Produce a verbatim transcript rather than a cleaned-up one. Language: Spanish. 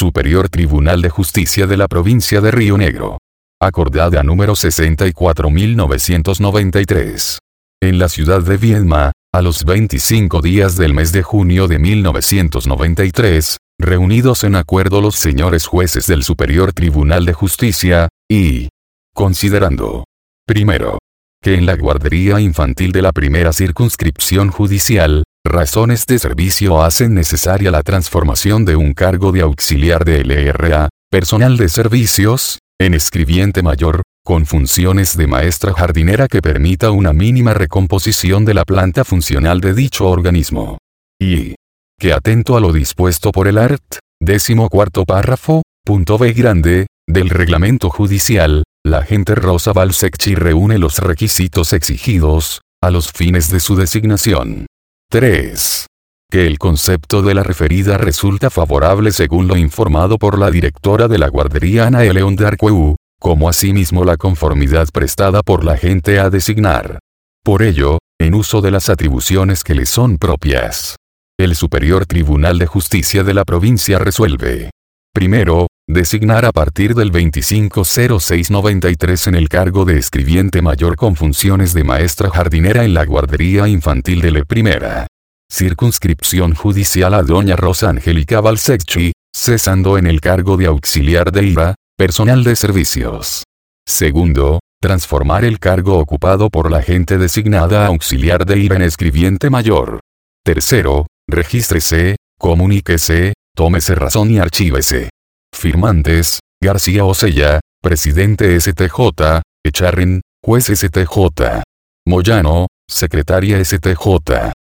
Superior Tribunal de Justicia de la Provincia de Río Negro. Acordada número sesenta y cuatro mil novecientos noventa y tres. En la ciudad de Viedma, a los veinticinco días del mes de junio de mil novecientos noventa y tres, reunidos en acuerdo los señores jueces del Superior Tribunal de Justicia, y considerando, primero, que en la guardería infantil de la primera circunscripción judicial, razones de servicio hacen necesaria la transformación de un cargo de auxiliar de L R A, personal de servicios, en escribiente mayor, con funciones de maestra jardinera que permita una mínima recomposición de la planta funcional de dicho organismo. Y que atento a lo dispuesto por el art. Décimo cuarto párrafo, punto B grande, del reglamento judicial, la agente Rosa Balsecchi reúne los requisitos exigidos, a los fines de su designación. tres. Que el concepto de la referida resulta favorable según lo informado por la directora de la guardería Ana L. Ondarqueu, como asimismo la conformidad prestada por la agente a designar. Por ello, en uso de las atribuciones que le son propias, el Superior Tribunal de Justicia de la provincia resuelve. Primero, designar a partir del veinticinco cero seis noventa y tres en el cargo de escribiente mayor con funciones de maestra jardinera en la guardería infantil de la primera circunscripción judicial a doña Rosa Angélica Balsecchi, cesando en el cargo de auxiliar de I V A, personal de servicios. Segundo, transformar el cargo ocupado por la agente designada a auxiliar de I V A en escribiente mayor. Tercero, regístrese, comuníquese, tómese razón y archívese. Firmantes, García Osella, presidente S T J, Echarren, juez S T J. Moyano, secretaria S T J.